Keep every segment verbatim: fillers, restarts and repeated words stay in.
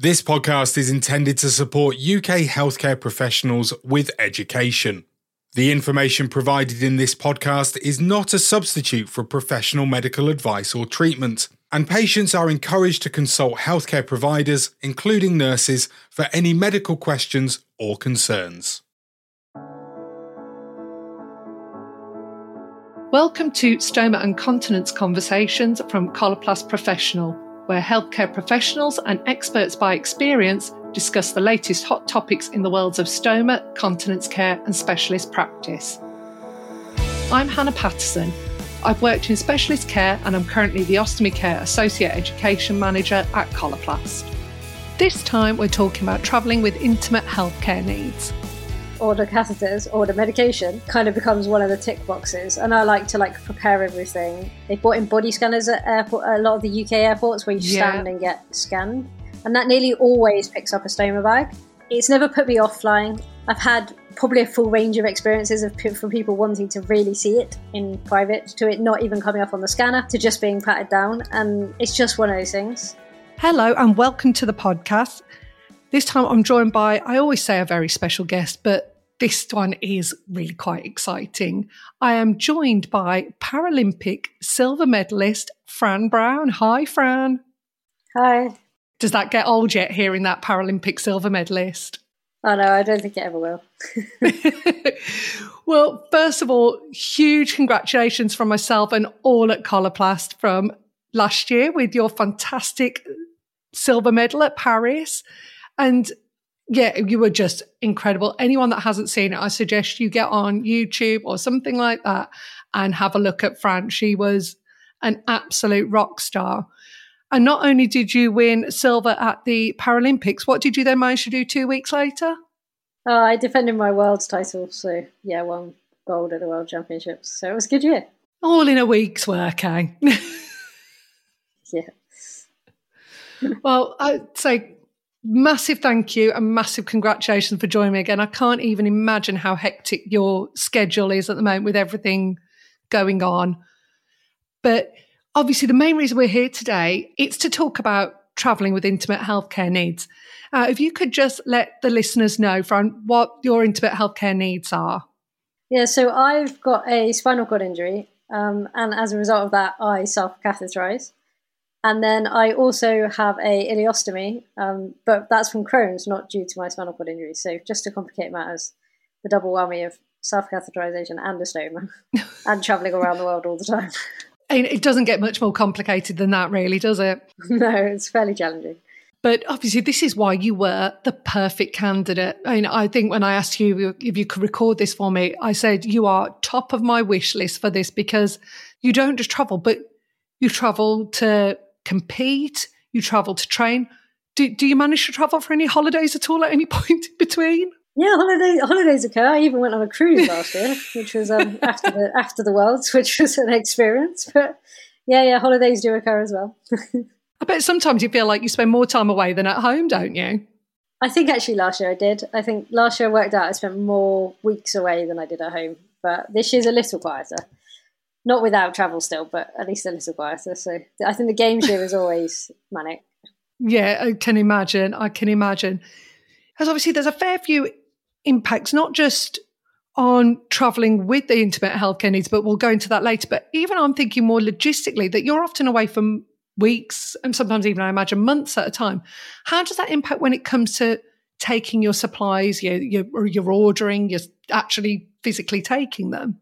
This podcast is intended to support U K healthcare professionals with education. The information provided in this podcast is not a substitute for professional medical advice or treatment, and patients are encouraged to consult healthcare providers, including nurses, for any medical questions or concerns. Welcome to Stoma and Continence Conversations from Coloplast Professional, where healthcare professionals and experts by experience discuss the latest hot topics in the worlds of stoma, continence care and specialist practice. I'm Hannah Patterson. I've worked in specialist care and I'm currently the Ostomy Care Associate Education Manager at Coloplast. This time we're talking about travelling with intimate healthcare needs. Order catheters, order medication kind of becomes one of the tick boxes, and I like to like prepare everything. They brought in body scanners at airport, a lot of the U K airports where you Yeah. stand and get scanned, and that nearly always picks up a stoma bag. It's never put me off flying. I've had probably a full range of experiences of from people wanting to really see it in private, to it not even coming up on the scanner, to just being patted down, and it's just one of those things. Hello and welcome to the podcast. This time I'm joined by, I always say a very special guest, but this one is really quite exciting. I am joined by Paralympic silver medalist Fran Brown. Hi, Fran. Hi. Does that get old yet, hearing that Paralympic silver medalist? Oh no, I don't think it ever will. Well, first of all, huge congratulations from myself and all at Coloplast from last year with your fantastic silver medal at Paris. And yeah, you were just incredible. Anyone that hasn't seen it, I suggest you get on YouTube or something like that and have a look at Fran. She was an absolute rock star. And not only did you win silver at the Paralympics, what did you then manage to do two weeks later? Oh, I defended my world's title, so yeah, won gold at the World Championships. So it was a good year. All in a week's work, eh? Yeah. Well, I'd say massive thank you and massive congratulations for joining me again. I can't even imagine how hectic your schedule is at the moment with everything going on. But obviously the main reason we're here today, it's to talk about travelling with intimate healthcare needs. Uh, if you could just let the listeners know, Fran, what your intimate healthcare needs are. Yeah, so I've got a spinal cord injury, um, and as a result of that, I self-catheterise. And then I also have a ileostomy, um, but that's from Crohn's, not due to my spinal cord injury. So just to complicate matters, the double whammy of self-catheterisation and a stoma and travelling around the world all the time. And it doesn't get much more complicated than that, really, does it? No, it's fairly challenging. But obviously, this is why you were the perfect candidate. I mean, I think when I asked you if you could record this for me, I said you are top of my wish list for this, because you don't just travel, but you travel to compete, you travel to train. Do, do you manage to travel for any holidays at all at any point in between? Yeah, holidays holidays occur. I even went on a cruise last year, which was um, after the after the Worlds, which was an experience. But yeah, yeah, holidays do occur as well. I bet sometimes you feel like you spend more time away than at home, don't you? I think actually last year I did. I think last year I worked out I spent more weeks away than I did at home. But this year's a little quieter. Not without travel still, but at least a little quieter. So I think the games year is always manic. Yeah, I can imagine. I can imagine. Because obviously there's a fair few impacts, not just on travelling with the intimate healthcare needs, but we'll go into that later. But even I'm thinking more logistically, that you're often away from weeks and sometimes even, I imagine, months at a time. How does that impact when it comes to taking your supplies, you're, you're, you're ordering, you're actually physically taking them?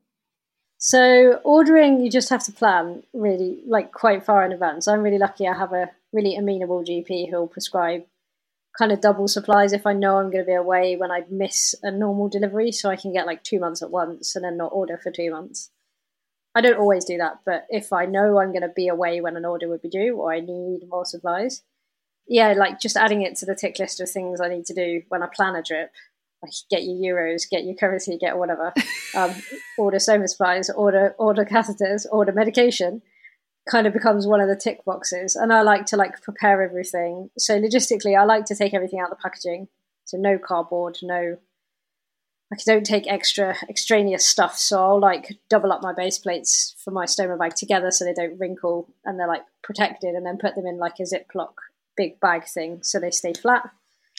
So ordering, you just have to plan really like quite far in advance. I'm really lucky I have a really amenable G P who'll prescribe kind of double supplies if I know I'm going to be away when I miss a normal delivery, so I can get like two months at once and then not order for two months. I don't always do that, but if I know I'm going to be away when an order would be due or I need more supplies, yeah, like just adding it to the tick list of things I need to do when I plan a trip. Like get your euros, get your currency, get whatever, um, order stoma supplies, order order catheters, order medication, kind of becomes one of the tick boxes. And I like to like prepare everything. So logistically, I like to take everything out of the packaging. So no cardboard, no, like I don't take extra extraneous stuff. So I'll like double up my base plates for my stoma bag together so they don't wrinkle and they're like protected, and then put them in like a Ziploc big bag thing, so they stay flat.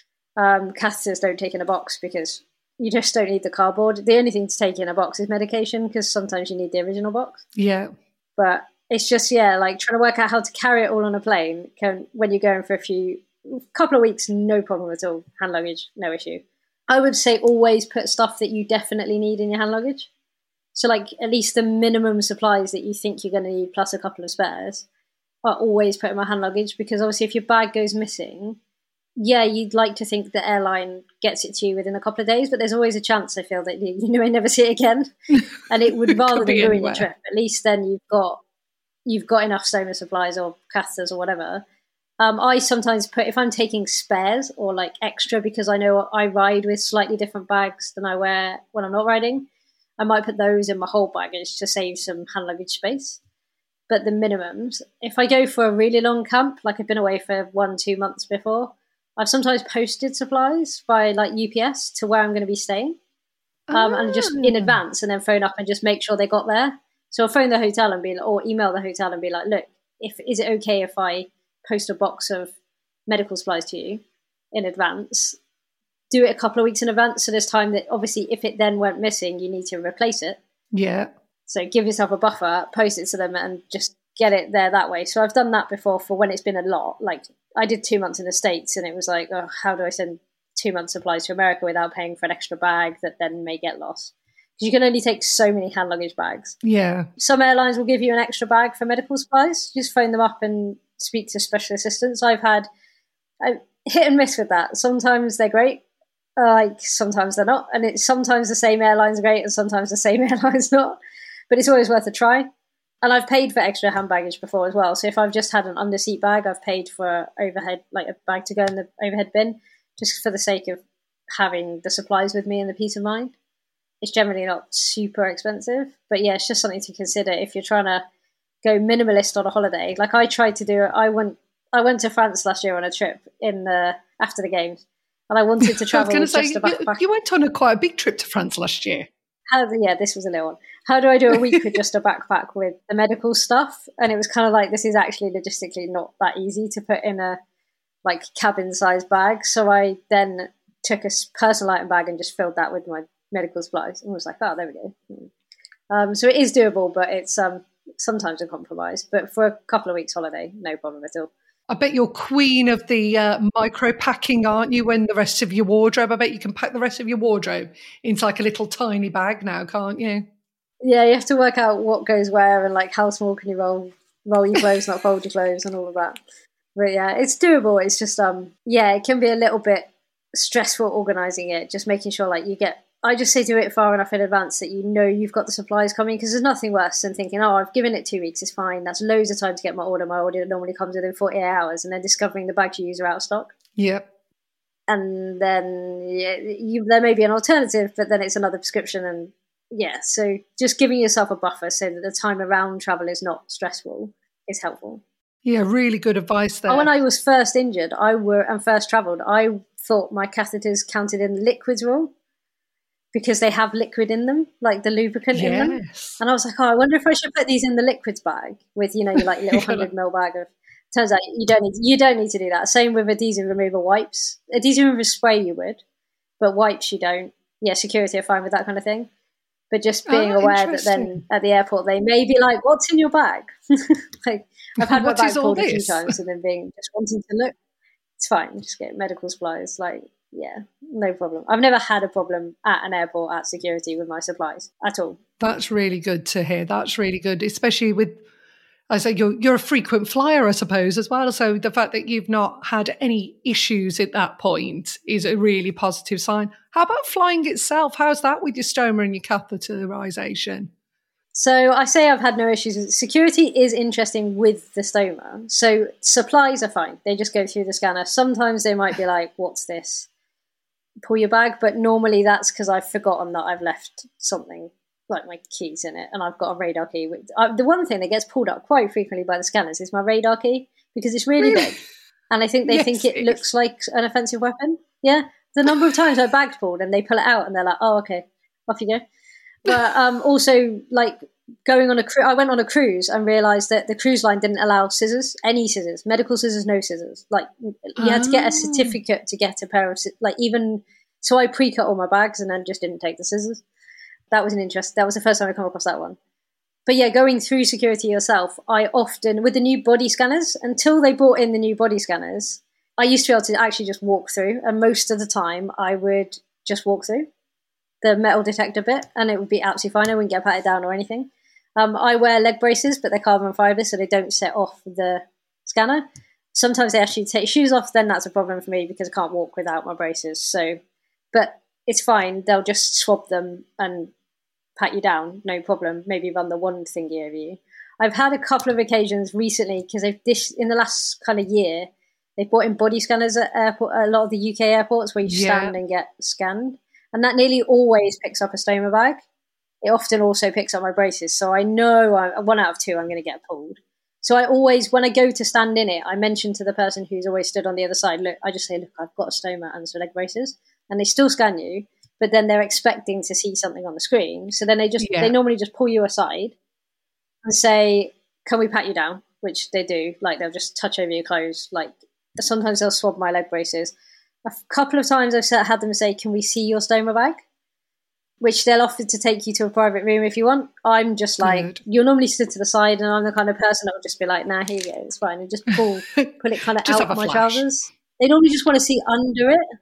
Um, catheters don't take in a box because you just don't need the cardboard. The only thing to take in a box is medication, because sometimes you need the original box. Yeah. But it's just, yeah, like trying to work out how to carry it all on a plane can, when you're going for a few, couple of weeks, no problem at all. Hand luggage, no issue. I would say always put stuff that you definitely need in your hand luggage. So like at least the minimum supplies that you think you're going to need plus a couple of spares are always put in my hand luggage, because obviously if your bag goes missing, yeah, you'd like to think the airline gets it to you within a couple of days, but there's always a chance, I feel, that you, you may never see it again. And it would rather than ruin your trip, at least then you've got you've got enough stoma supplies or catheters or whatever. Um, I sometimes put, if I'm taking spares or like extra, because I know I ride with slightly different bags than I wear when I'm not riding, I might put those in my whole baggage to save some hand luggage space. But the minimums, if I go for a really long camp, like I've been away for one, two months before, I've sometimes posted supplies by like U P S to where I'm going to be staying, um, oh. and just in advance, and then phone up and just make sure they got there. So I'll phone the hotel and be, or email the hotel and be like, look, if is it okay if I post a box of medical supplies to you in advance? Do it a couple of weeks in advance, so there's time that obviously if it then went missing, you need to replace it. Yeah. So give yourself a buffer, post it to them, and just get it there that way. So I've done that before for when it's been a lot. Like I did two months in the States, and it was like, oh, how do I send two months supplies to America without paying for an extra bag that then may get lost? Because you can only take so many hand luggage bags. Yeah. Some airlines will give you an extra bag for medical supplies. Just phone them up and speak to special assistants. I've had I, hit and miss with that. Sometimes they're great, like sometimes they're not. And it's sometimes the same airline's great and sometimes the same airline's not. But it's always worth a try. And I've paid for extra hand baggage before as well. So if I've just had an underseat bag, I've paid for overhead, like a bag to go in the overhead bin, just for the sake of having the supplies with me and the peace of mind. It's generally not super expensive, but yeah, it's just something to consider if you're trying to go minimalist on a holiday. Like I tried to do it. I went, I went to France last year on a trip in the after the games, and I wanted to travel with say, just a backpack. You, you went on a quite a big trip to France last year. How, yeah, this was a little one. How do I do a week with just a backpack with the medical stuff? And it was kind of like, this is actually logistically not that easy to put in a like cabin size bag. So I then took a personal item bag and just filled that with my medical supplies and was like, oh, there we go. Um, so it is doable, but it's um, sometimes a compromise. But for a couple of weeks holiday, no problem at all. I bet you're queen of the uh, micro packing, aren't you? When the rest of your wardrobe, I bet you can pack the rest of your wardrobe into like a little tiny bag now, can't you? Yeah, you have to work out what goes where and like how small can you roll roll your clothes, not fold your clothes, and all of that. But yeah, it's doable. It's just um, yeah, it can be a little bit stressful organising it. Just making sure like you get. I just say do it far enough in advance that you know you've got the supplies coming, because there's nothing worse than thinking, oh, I've given it two weeks, it's fine. That's loads of time to get my order. My order normally comes within forty-eight hours, and then discovering the bags you use are out of stock. Yep. And then yeah, you, there may be an alternative, but then it's another prescription. And yeah, so just giving yourself a buffer so that the time around travel is not stressful is helpful. Yeah, really good advice there. Oh, when I was first injured, I were and first travelled, I thought my catheters counted in the liquids rule, because they have liquid in them, like the lubricant yes. in them. And I was like, oh, I wonder if I should put these in the liquids bag with, you know, your like little hundred mil bag of. Turns out you don't need you don't need to do that. Same with adhesive remover wipes. Adhesive remover spray you would, but wipes you don't. Yeah, security are fine with that kind of thing. But just being oh, aware that then at the airport they may be like, "What's in your bag?" Like I've had my bag pulled a few times, and then being just wanting to look. It's fine. Just get medical supplies. Like. Yeah, no problem. I've never had a problem at an airport at security with my supplies at all. That's really good to hear. That's really good, especially with, I say, you're, you're a frequent flyer, I suppose, as well. So the fact that you've not had any issues at that point is a really positive sign. How about flying itself? How's that with your stoma and your catheterization? So I say I've had no issues with security. Is interesting with the stoma. So supplies are fine. They just go through the scanner. Sometimes they might be like, what's this? Pull your bag, but normally that's because I've forgotten that I've left something like my keys in it, and I've got a radar key. Uh, the one thing that gets pulled up quite frequently by the scanners is my radar key, because it's really, really? big, and I think they yes, think it, it looks like an offensive weapon. Yeah, the number of times my bag's pulled and they pull it out and they're like, "Oh, okay, off you go." But um, also, like going on a cru- I went on a cruise and realised that the cruise line didn't allow scissors, any scissors, medical scissors, no scissors. Like you had to get a certificate to get a pair of sci- like even so. I pre-cut all my bags and then just didn't take the scissors. That was an interest. That was the first time I come across that one. But yeah, going through security yourself, I often with the new body scanners until they brought in the new body scanners, I used to be able to actually just walk through, and most of the time I would just walk through the metal detector bit, and it would be absolutely fine. I wouldn't get patted down or anything. Um, I wear leg braces, but they're carbon fibre, so they don't set off the scanner. Sometimes they actually take shoes off, then that's a problem for me because I can't walk without my braces. So, but it's fine. They'll just swab them and pat you down, no problem. Maybe run the one thingy over you. I've had a couple of occasions recently because they've this in the last kind of year they've brought in body scanners at airport, a lot of the U K airports where you Yeah. stand and get scanned, and that nearly always picks up a stoma bag. It often also picks up my braces. So I know I, one out of two I'm going to get pulled. So I always, when I go to stand in it, I mention to the person who's always stood on the other side, look, I just say, look, I've got a stoma and some leg braces. And they still scan you, but then they're expecting to see something on the screen. So then they just, Yeah. they normally just pull you aside and say, can we pat you down? Which they do. Like they'll just touch over your clothes. Like sometimes they'll swab my leg braces. A couple of times I've had them say, can we see your stoma bag? Which they'll offer to take you to a private room if you want. I'm just like, Good. you'll normally sit to the side, and I'm the kind of person that will just be like, nah, here you go, it's fine. And just pull, pull it kind of Just out have a my flash. trousers. They normally just want to see under it.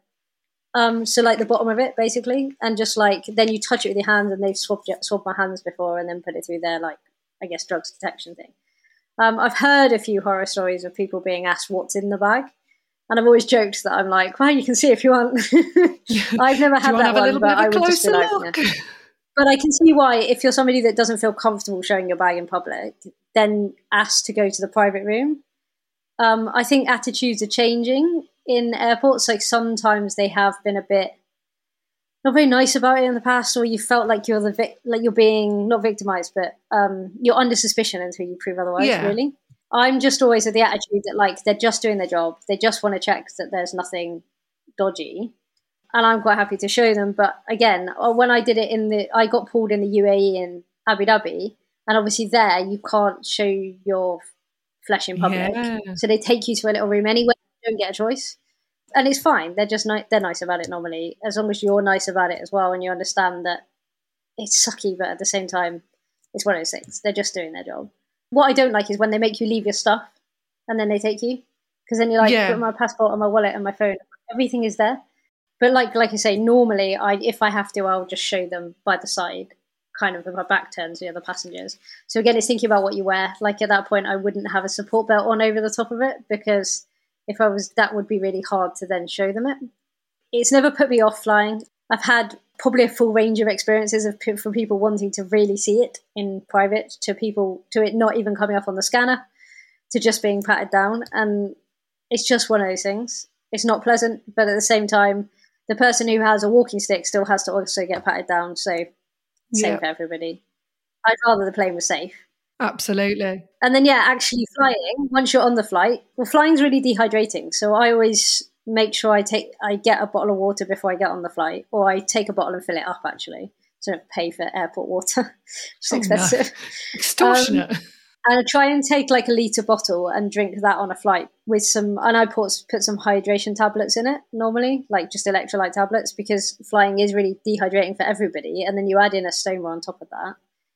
Um, so like the bottom of it, basically. And just like, then you touch it with your hands, and they've swabbed, swabbed my hands before and then put it through their, like, I guess, drugs detection thing. Um, I've heard a few horror stories of people being asked what's in the bag. And I've always joked that I'm like, well, you can see if you want. I've never Do had you want to that have a one, little bit but of I a would just be closer like, look? yeah. But I can see why, if you're somebody that doesn't feel comfortable showing your bag in public, then ask to go to the private room. Um, I think attitudes are changing in airports. Like sometimes they have been a bit not very nice about it in the past, or you felt like you're the vic- like you're being not victimized, but um, you're under suspicion until you prove otherwise. Yeah. Really, I'm just always of the attitude that like they're just doing their job. They just want to check that there's nothing dodgy. And I'm quite happy to show them. But again, when I did it in the, I got pulled in the U A E and Abu Dhabi, and obviously there you can't show your flesh in public. Yeah. So they take you to a little room anyway. You don't get a choice, and it's fine. They're just ni- they're nice about it normally, as long as you're nice about it as well, and you understand that it's sucky, but at the same time, it's one of those things. They're just doing their job. What I don't like is when they make you leave your stuff, and then they take you, because then you're like, Yeah. put my passport and my wallet and my phone, everything is there. But like like I say, normally, I if I have to, I'll just show them by the side, kind of with my back turned to the other passengers. So again, it's thinking about what you wear. Like at that point, I wouldn't have a support belt on over the top of it, because if I was, that would be really hard to then show them it. It's never put me off flying. I've had probably a full range of experiences of from people wanting to really see it in private, to people to it not even coming up on the scanner, to just being patted down. And it's just one of those things. It's not pleasant, but at the same time, the person who has a walking stick still has to also get patted down. So same Yeah. for everybody. I'd rather the plane was safe. Absolutely. And then, yeah, actually flying, once you're on the flight, well, flying's really dehydrating. So I always make sure I take, I get a bottle of water before I get on the flight, or I take a bottle and fill it up, actually. So I don't pay for airport water. It's Oh, no. expensive. Extortionate. Um, And I try and take like a litre bottle and drink that on a flight with some, and I put, put some hydration tablets in it normally, like just electrolyte tablets, because flying is really dehydrating for everybody. And then you add in a stoma on top of that.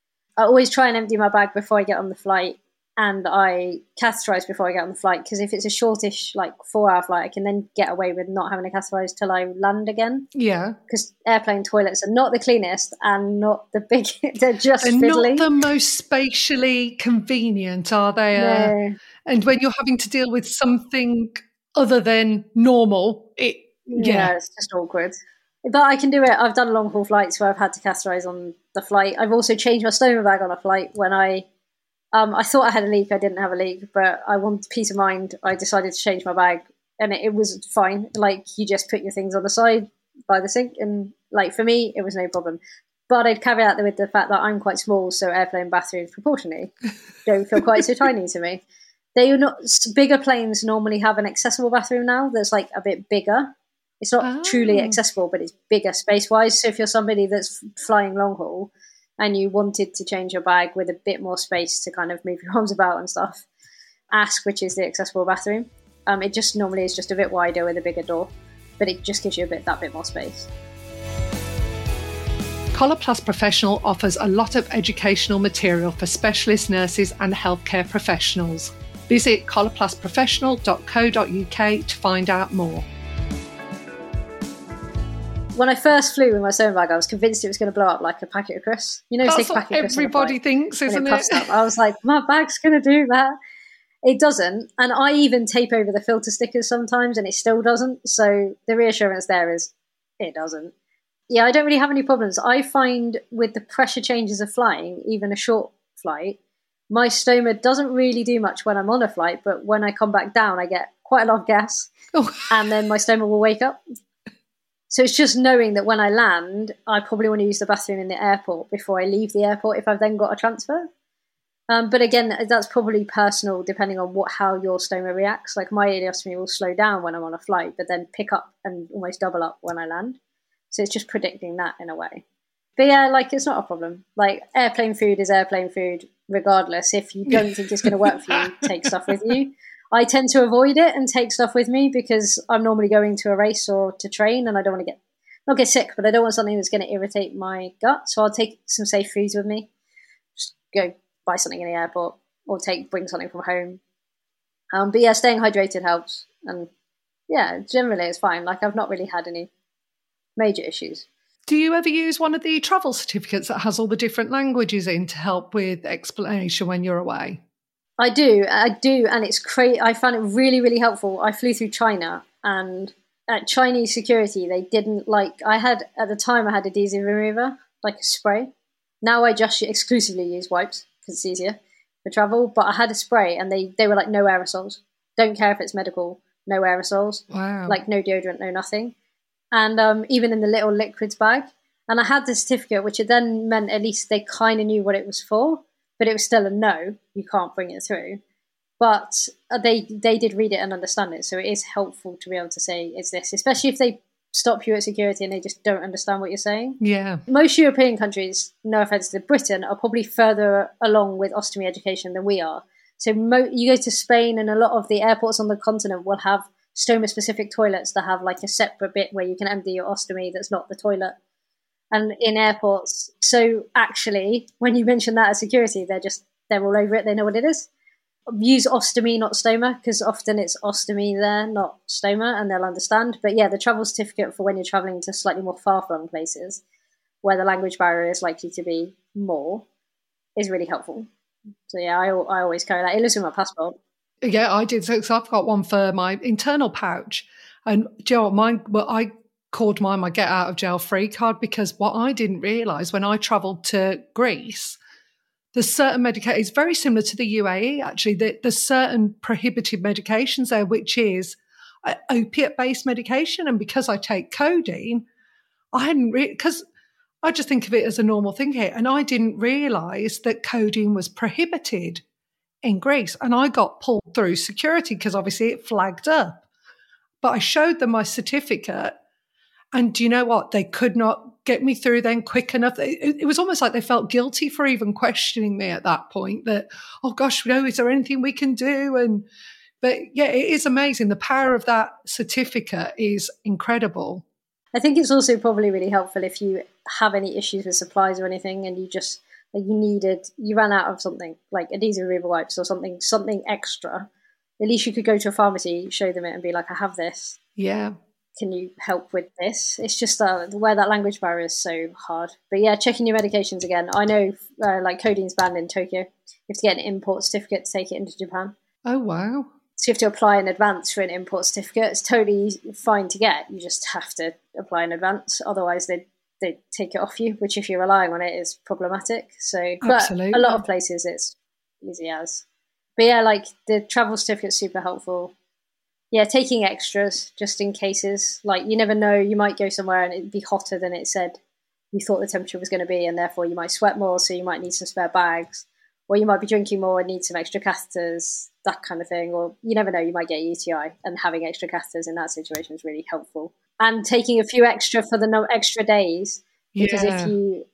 I always try and empty my bag before I get on the flight, and I catheterize before I get on the flight, because if it's a shortish, like four hour flight, I can then get away with not having to catheterize till I land again. Yeah. Because airplane toilets are not the cleanest and not the big, they're just They're fiddly. not the most spatially convenient, are they? Uh, No. and when you're having to deal with something other than normal, it Yeah, yeah. it's just awkward. But I can do it. I've done long haul flights where I've had to catheterize on the flight. I've also changed my stoma bag on a flight when I, um, I thought I had a leak. I didn't have a leak, but I wanted peace of mind. I decided to change my bag, and it, it was fine. Like, you just put your things on the side by the sink, and like for me, it was no problem. But I'd caveat that with the fact that I'm quite small, so airplane bathrooms proportionally don't feel quite so tiny to me. They are not bigger planes normally have an accessible bathroom now that's like a bit bigger. It's not Oh. truly accessible, but it's bigger space wise. So if you're somebody that's flying long haul, and you wanted to change your bag with a bit more space to kind of move your arms about and stuff, ask which is the accessible bathroom. Um, it just normally is just a bit wider with a bigger door, but it just gives you a bit that bit more space. Coloplast Professional offers a lot of educational material for specialist nurses and healthcare professionals. Visit coloplast professional dot co dot uk to find out more. When I first flew with my stoma bag, I was convinced it was going to blow up like a packet of crisps. You know, That's stick a what packet of crisps everybody thinks, isn't it? it? I was like, my bag's going to do that. It doesn't. And I even tape over the filter stickers sometimes and it still doesn't. So the reassurance there is it doesn't. Yeah, I don't really have any problems. I find with the pressure changes of flying, even a short flight, my stoma doesn't really do much when I'm on a flight, but when I come back down, I get quite a lot of gas Oh. and then my stoma will wake up. So it's just knowing that when I land, I probably want to use the bathroom in the airport before I leave the airport if I've then got a transfer. Um, but again, that's probably personal depending on what how your stoma reacts. Like my ileostomy will slow down when I'm on a flight, but then pick up and almost double up when I land. So it's just predicting that in a way. But yeah, like it's not a problem. Like airplane food is airplane food regardless. If you don't think it's going to work for you, take stuff with you. I tend to avoid it and take stuff with me because I'm normally going to a race or to train and I don't want to get, not get sick, but I don't want something that's going to irritate my gut. So I'll take some safe foods with me. Just go buy something in the airport or take bring something from home. Um, but yeah, staying hydrated helps. And yeah, generally it's fine. Like I've not really had any major issues. Do you ever use one of the travel certificates that has all the different languages in to help with explanation when you're away? I do, I do, and it's cra- I found it really, really helpful. I flew through China, and at Chinese security, they didn't like. I had at the time I had adhesive remover, like a spray. Now I just exclusively use wipes because it's easier for travel. But I had a spray, and they they were like no aerosols. Don't care if it's medical, no aerosols. Wow. Like no deodorant, no nothing. And um, even in the little liquids bag. And I had the certificate, which it then meant at least they kind of knew what it was for, but it was still a no, you can't bring it through. But they they did read it and understand it, so it is helpful to be able to say, it's this, especially if they stop you at security and they just don't understand what you're saying. Yeah. Most European countries, no offence to Britain, are probably further along with ostomy education than we are. So mo- you go to Spain and a lot of the airports on the continent will have stoma-specific toilets that have like a separate bit where you can empty your ostomy that's not the toilet. And in airports, so actually, when you mention that as security, they're just, they're all over it, they know what it is. Use ostomy, not stoma, because often it's ostomy there, not stoma, and they'll understand. But yeah, the travel certificate for when you're traveling to slightly more far-flung places, where the language barrier is likely to be more, is really helpful. So yeah, I, I always carry that. It lives in my passport. Yeah, I did. So, so I've got one for my internal pouch. And do you know what, mine, well, I called mine my get out of jail free card because what I didn't realise when I travelled to Greece, there's certain medication, it's very similar to the U A E actually, that there's certain prohibited medications there, which is uh, opiate-based medication. And because I take codeine, I hadn't really, because I just think of it as a normal thing here. And I didn't realise that codeine was prohibited in Greece. And I got pulled through security because obviously it flagged up. But I showed them my certificate. And do you know what? They could not get me through then quick enough. It, it was almost like they felt guilty for even questioning me at that point that, oh gosh, you know, is there anything we can do? And, but yeah, it is amazing. The power of that certificate is incredible. I think it's also probably really helpful if you have any issues with supplies or anything and you just, like you needed, you ran out of something like adhesive remover wipes or something, something extra. At least you could go to a pharmacy, show them it and be like, I have this. Yeah. Can you help with this? It's just uh, where that language barrier is so hard. But yeah, checking your medications again. I know uh, like codeine's banned in Tokyo. You have to get an import certificate to take it into Japan. Oh, wow. So you have to apply in advance for an import certificate. It's totally fine to get. You just have to apply in advance. Otherwise, they they take it off you, which if you're relying on it is problematic. So, but Absolutely. a lot of places it's easy as. But yeah, like the travel certificate's super helpful. Yeah, taking extras just in cases. Like you never know, you might go somewhere and it'd be hotter than it said you thought the temperature was going to be, and therefore you might sweat more, so you might need some spare bags. Or you might be drinking more and need some extra catheters, that kind of thing. Or you never know, you might get a U T I, and having extra catheters in that situation is really helpful. And taking a few extra for the no extra days, because yeah. if you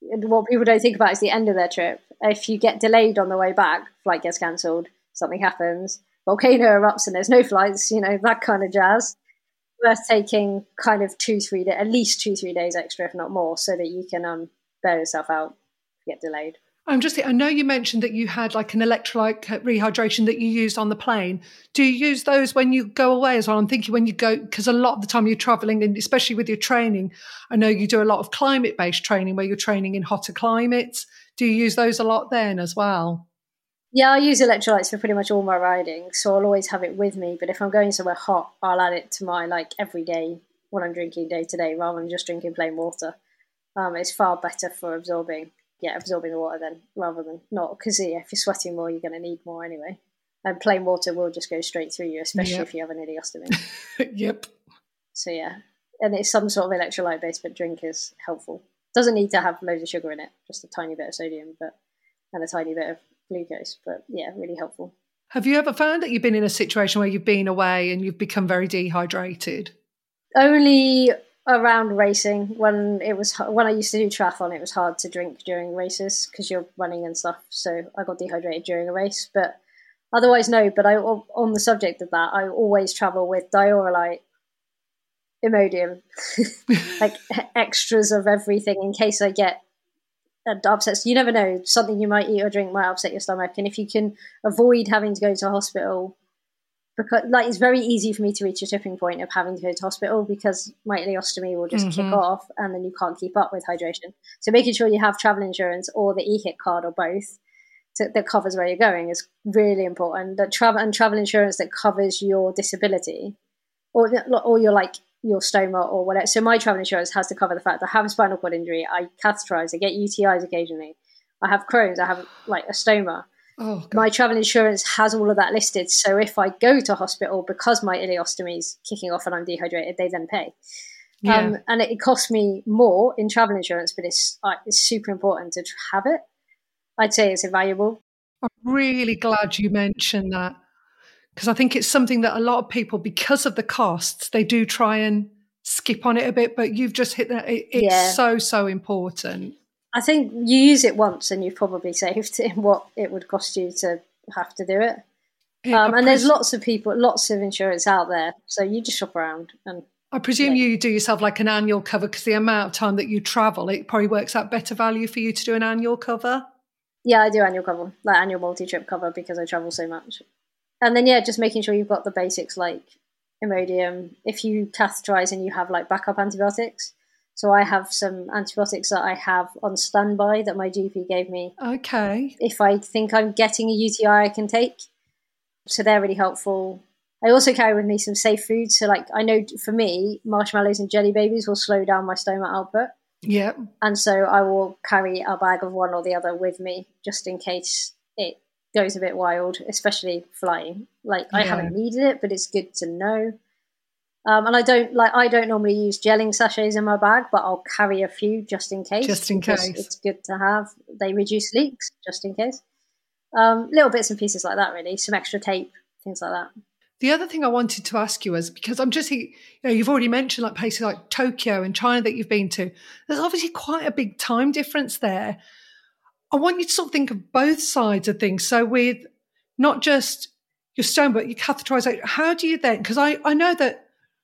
what people don't think about is the end of their trip. If you get delayed on the way back, flight gets cancelled, something happens, volcano erupts and there's no flights, you know, that kind of jazz. Worth taking kind of two, three days, at least two, three days extra, if not more, so that you can um, bail yourself out if you get delayed. I'm just, I know you mentioned that you had like an electrolyte rehydration that you used on the plane. Do you use those when you go away as well? I'm thinking when you go, because a lot of the time you're traveling, and especially with your training, I know you do a lot of climate-based training where you're training in hotter climates. Do you use those a lot then as well? Yeah, I use electrolytes for pretty much all my riding, so I'll always have it with me. But if I'm going somewhere hot, I'll add it to my like everyday, what I'm drinking day to day, rather than just drinking plain water. Um, it's far better for absorbing, yeah, absorbing the water then, rather than not. Because yeah, if you're sweating more, you're going to need more anyway. And plain water will just go straight through you, especially yep. if you have an ileostomy. Yep. So yeah, and it's some sort of electrolyte based, but drink is helpful. Doesn't need to have loads of sugar in it, just a tiny bit of sodium, but and a tiny bit of glucose, but yeah, really helpful. Have you ever found that you've been in a situation where you've been away and you've become very dehydrated? Only around racing. When it was when I used to do triathlon, it was hard to drink during races because you're running and stuff. So I got dehydrated during a race, but otherwise no. But I, on the subject of that, I always travel with Dioralyte, Imodium, like extras of everything in case I get upsets. You never know, something you might eat or drink might upset your stomach, and if you can avoid having to go to hospital, because like it's very easy for me to reach a tipping point of having to go to hospital because my ileostomy will just mm-hmm. kick off and then you can't keep up with hydration. So making sure you have travel insurance or the E H I C card or both to, that covers where you're going is really important. That travel and travel insurance that covers your disability or or your like your stoma or whatever. So my travel insurance has to cover the fact that I have a spinal cord injury, I catheterize, I get U T Is occasionally, I have Crohn's, I have like a stoma. Oh, my travel insurance has all of that listed. So if I go to hospital because my ileostomy is kicking off and I'm dehydrated, they then pay. Yeah. Um, and it, it costs me more in travel insurance, but it's uh, it's super important to have it. I'd say it's invaluable. I'm really glad you mentioned that. Because I think it's something that a lot of people, because of the costs, they do try and skip on it a bit. But you've just hit that. It, it's yeah. so, so important. I think you use it once and you've probably saved in what it would cost you to have to do it. Yeah, um, and pres- there's lots of people, lots of insurance out there. So you just shop around. And I presume yeah. you do yourself like an annual cover because the amount of time that you travel, it probably works out better value for you to do an annual cover. Yeah, I do annual cover, like annual multi-trip cover because I travel so much. And then, yeah, just making sure you've got the basics like Imodium. If you catheterize and you have like backup antibiotics. So I have some antibiotics that I have on standby that my G P gave me. Okay. If I think I'm getting a U T I, I can take. So they're really helpful. I also carry with me some safe foods. So like I know for me, marshmallows and jelly babies will slow down my stoma output. Yeah. And so I will carry a bag of one or the other with me just in case it goes a bit wild, especially flying. Like yeah. I haven't needed it, but it's good to know. Um, and I don't like I don't normally use gelling sachets in my bag, but I'll carry a few just in case. Just in case, it's good to have. They reduce leaks, just in case. Um, little bits and pieces like that, really. Some extra tape, things like that. The other thing I wanted to ask you is because I'm just, you know, you've already mentioned like places like Tokyo and China that you've been to. There's obviously quite a big time difference there. I want you to sort of think of both sides of things. So with not just your stoma, but your catheterization, how do you then, because I, I know that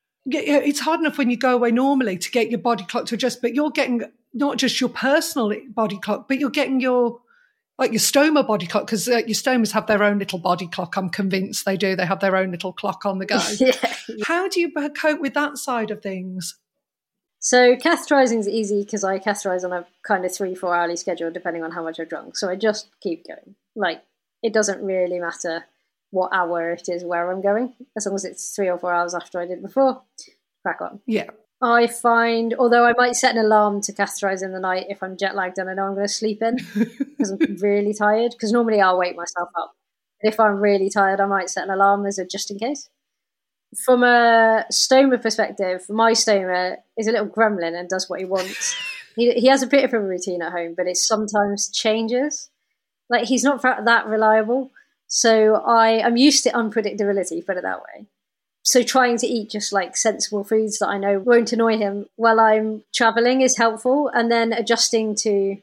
it's hard enough when you go away normally to get your body clock to adjust, but you're getting not just your personal body clock, but you're getting your, like your stoma body clock, because uh, your stomas have their own little body clock. I'm convinced they do. They have their own little clock on the go. yeah. How do you cope with that side of things? So catheterizing is easy because I catheterize on a kind of three, four hourly schedule, depending on how much I've drunk. So I just keep going. Like it doesn't really matter what hour it is where I'm going, as long as it's three or four hours after I did before, crack on. Yeah. I find, although I might set an alarm to catheterize in the night if I'm jet lagged and I know I'm going to sleep in because I'm really tired, because normally I'll wake myself up. If I'm really tired, I might set an alarm as a just in case. From a stoma perspective, my stoma is a little gremlin and does what he wants. he, he has a bit of a routine at home, but it sometimes changes. Like he's not that reliable. So I, I'm used to unpredictability, put it that way. So trying to eat just like sensible foods that I know won't annoy him while I'm traveling is helpful. And then adjusting to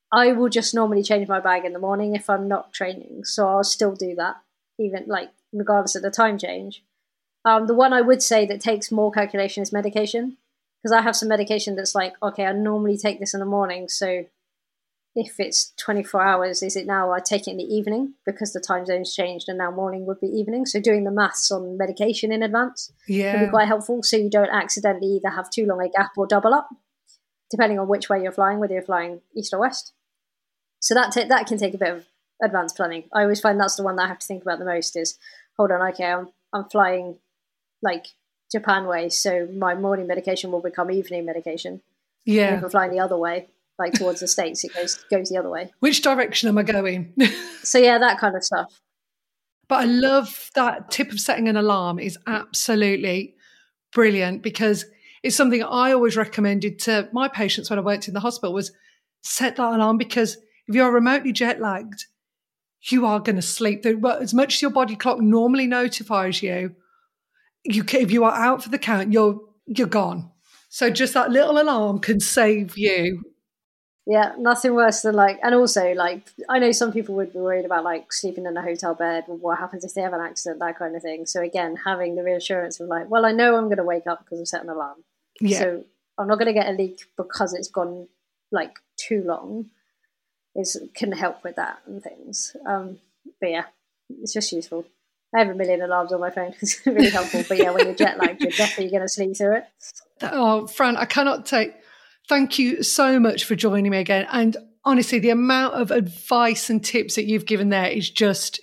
I will just normally change my bag in the morning if I'm not training. So I'll still do that, even like regardless of the time change. Um, the one I would say that takes more calculation is medication, because I have some medication that's like, okay, I normally take this in the morning. So if it's twenty-four hours, is it now I take it in the evening because the time zone's changed and now morning would be evening? So doing the maths on medication in advance yeah. can be quite helpful, so you don't accidentally either have too long a gap or double up, depending on which way you're flying, whether you're flying east or west. So that t- that can take a bit of advanced planning. I always find that's the one that I have to think about the most is, hold on, okay, I'm, I'm flying like Japan way, so my morning medication will become evening medication. Yeah. And if I'm flying the other way, like towards the States, it goes goes the other way. Which direction am I going? So yeah, that kind of stuff. But I love that tip of setting an alarm is absolutely brilliant, because it's something I always recommended to my patients when I worked in the hospital was set that alarm, because if you're remotely jet lagged, you are going to sleep. As much as your body clock normally notifies you, you if you are out for the count, you're you're gone. So just that little alarm can save you. Yeah, nothing worse than like, and also like, I know some people would be worried about like sleeping in a hotel bed, what happens if they have an accident, that kind of thing. So again, having the reassurance of like, well, I know I'm going to wake up because I've set an alarm. Yeah. So I'm not going to get a leak because it's gone like too long, is can help with that and things. Um, but yeah, it's just useful. I have a million alarms on my phone. It's really helpful. But yeah, when you're jet lagged, you're definitely going to sleep through it. Oh, Fran, I cannot take... Thank you so much for joining me again. And honestly, the amount of advice and tips that you've given there is just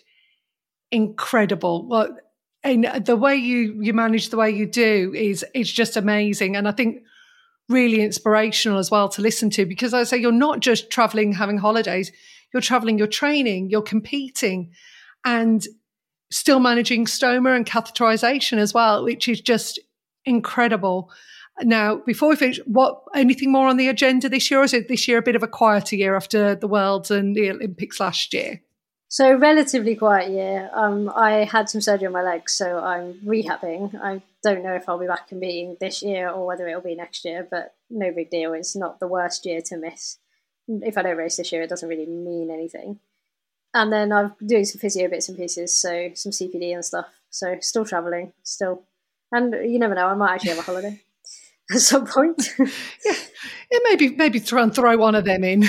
incredible. Well, and the way you, you manage the way you do is it's just amazing. And I think really inspirational as well to listen to, because I say you're not just traveling, having holidays, you're traveling, you're training, you're competing, and still managing stoma and catheterization as well, which is just incredible. Now, before we finish, what anything more on the agenda this year, or is it this year a bit of a quieter year after the Worlds and the Olympics last year? So relatively quiet year. Um, I had some surgery on my legs, so I'm rehabbing. I don't know if I'll be back competing this year or whether it'll be next year, but no big deal. It's not the worst year to miss. If I don't race this year, it doesn't really mean anything. And then I'm doing some physio bits and pieces, so some C P D and stuff. So still travelling, still. And you never know, I might actually have a holiday at some point. yeah, yeah, maybe maybe try and throw one of them in.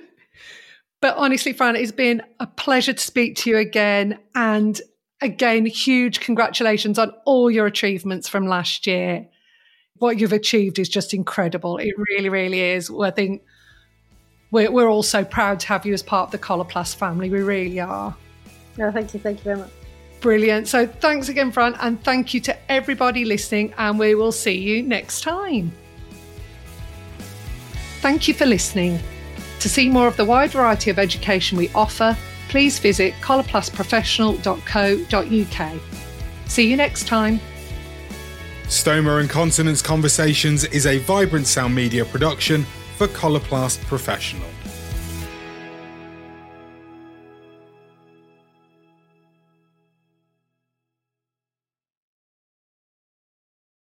But honestly, Fran, it's been a pleasure to speak to you again. And again, huge congratulations on all your achievements from last year. What you've achieved is just incredible. It really, really is. I think we're, we're all so proud to have you as part of the Coloplast family. We really are. No, thank you. Thank you very much. Brilliant. So thanks again, Fran, and thank you to everybody listening, and we will see you next time. Thank you for listening. To see more of the wide variety of education we offer, please visit coloplast professional dot co dot uk. See you next time. Stoma and Continence Conversations is a Vibrant Sound Media production for Coloplast Professional.